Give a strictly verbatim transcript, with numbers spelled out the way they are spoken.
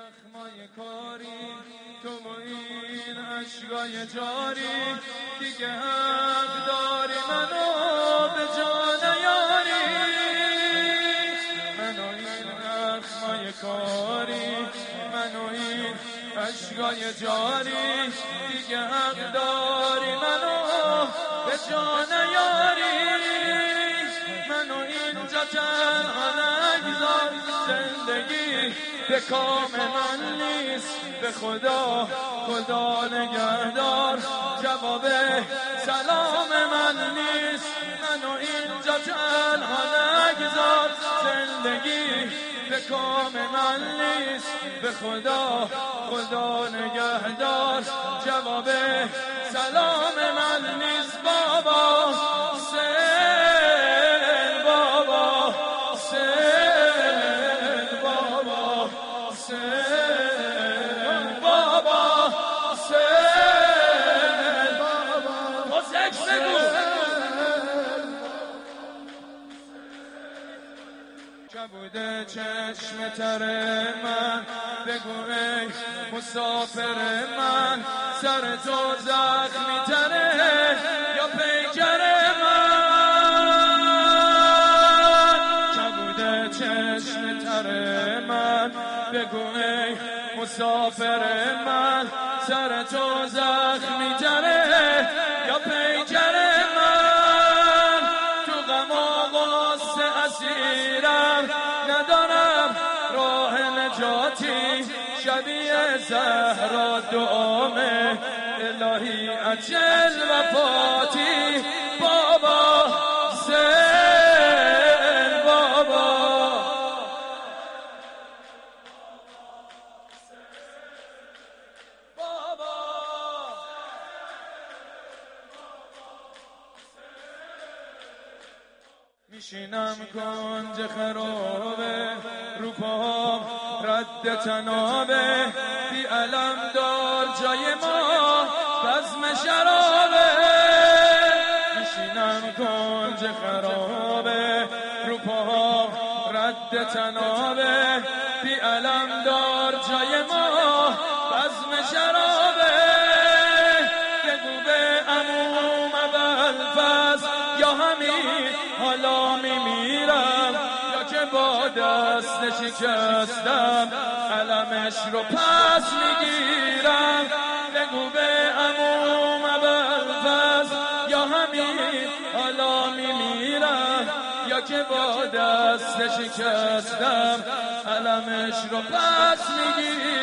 زخمای کاری تو و این عشقای جاری دیگه حق داری منو به جان یاری منو این زخمای کاری منو این عشقای جاری دیگه حق داری منو به جان یاری منو اینجا تنها نگذار زندگی به کام من نیست به خدا خدا نگهدار جواب سلام من نیست منو اینجا تنها نگذار زندگی به کام من نیست به خدا خدا نگهدار جواب سلام من نیست بابا سن بابا سن بابا سن بابا سن بابا موسیقی بگو کبوده چشم تر من بگو ای مسافر من سر تو زخمی تره یا پیکر من کبوده چشم تر من بگو ای مسافر من سر تو زخمی تره یا پیکر من تو غم و غصه اسیرم ندارم راه نجاتی شبیه زهرا دعامه الهی اجل وفاتی بابا سن بابا میشینم کنج خرابه رو پام رد تنابه بی علم دار جای ما بزم شرابه میشینم کنج خرابه رو پام رد تنابه بی علم دار جای ما بزم شرابه بگو به عموم ابوالفضل یا همین حالا میمیرم یا که با دست شکستم علمش رو پس میگیرم بگو به عموم ابوالفضل یا همین حالا میمیرم یا که با دست شکستم علمش رو پس میگیرم